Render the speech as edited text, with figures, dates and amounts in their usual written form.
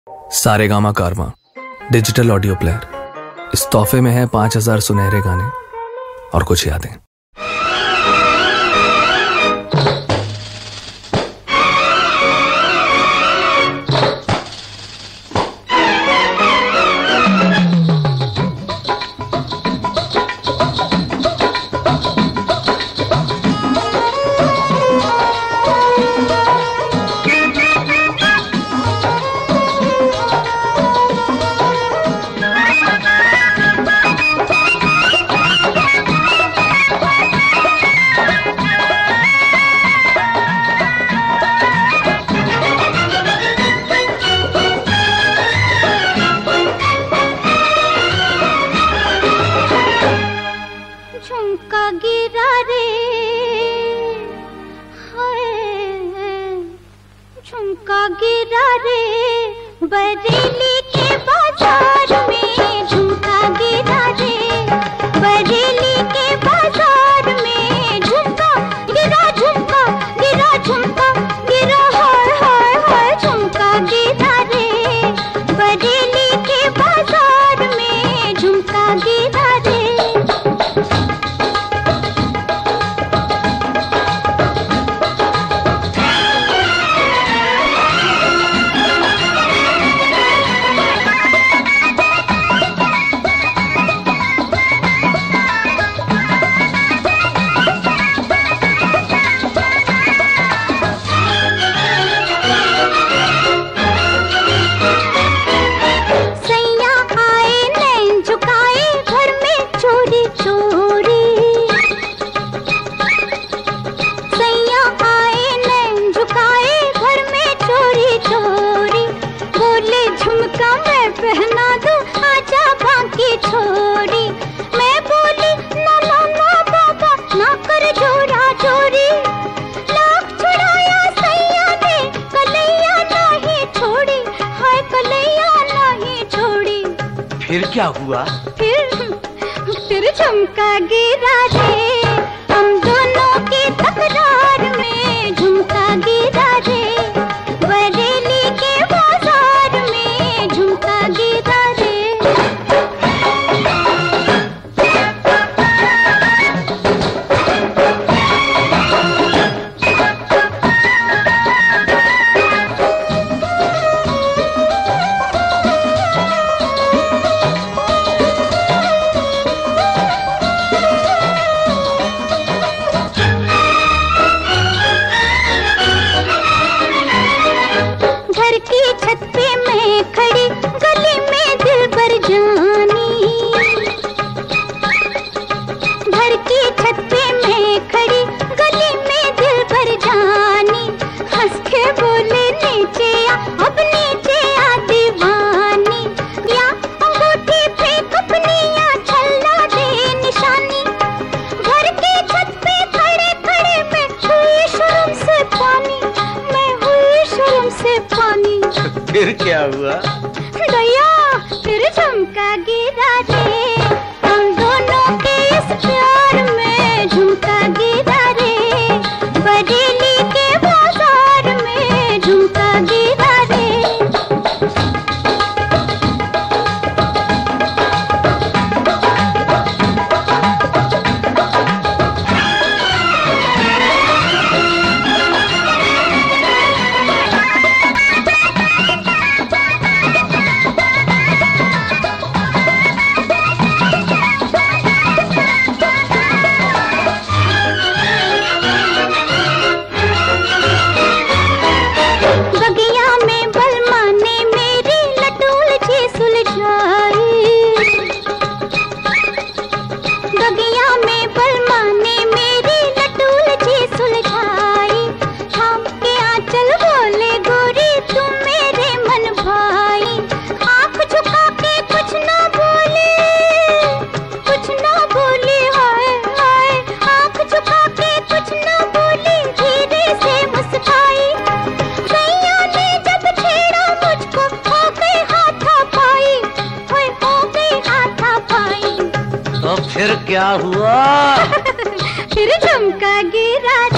सारेगामा कारवां digital audio player. इस तोहफे में है 5000 सुनहरे गाने और कुछ यादें। झुमका गिरा रे, हाय झुमका गिरा रे, बरेली के बाजार में झुमका गिरा रे, बरेली के बाजार में झुमका गिरा, झुमका गिरा, झुमका गिरा, हाय हाय हाय झुमका गिरा रे, बरेली के बाजार में झुमका गिरा रे। पहना दो आजा बाकी छोड़ी, मैं बोली ना ना ना बाबा ना कर जोड़ा जोड़ी, लाख छुड़ाया सैया ने कलैया नहीं छोड़ी, हाय कलैया नहीं छोड़ी। फिर क्या हुआ? फिर झुमका गिरा रे, हम दोनों की तकरार में झुमका गिरा रे, बरेली के बाजार में झुमका गिरा रे। घर की छत पे मैं खड़ी, गली में दिल भर जानी, घर की छत पे मैं खड़ी, गली में दिल भर जानी, हंस के बोले नीचे आ, अब नीचे आ दीवानी, या अंगूठी फेंक अपनी या छल्ला दे निशानी, घर की छत पे खड़े खड़े मैं हुई शर्म से पानी, मैं हुई शर्म से पानी। फिर क्या हुआ? दया फिर झुमका गिरा रे, हम दोनों के इस प्यार में झुमका गिरा रे, बरेली के बाजार में झुमका गिरा रे। बगिया में बलमा ने मेरी लटूल जी सुलझाई, बगिया में बलमा ने मेरी लटूल जी सुलझाई, थाम के आंचल बोले गोरी तू मेरे मन भाई, आंख झुका के कुछ ना बोले, कुछ ना बोली, हाय हाय आंख झुका के कुछ ना बोली, धीरे से मुस्काई, सैया ने जब छेड़ा मुझको हो गई हाथापाई, ओए हो गई हाथापाई। तो फिर क्या हुआ? फिर झुमका गिरा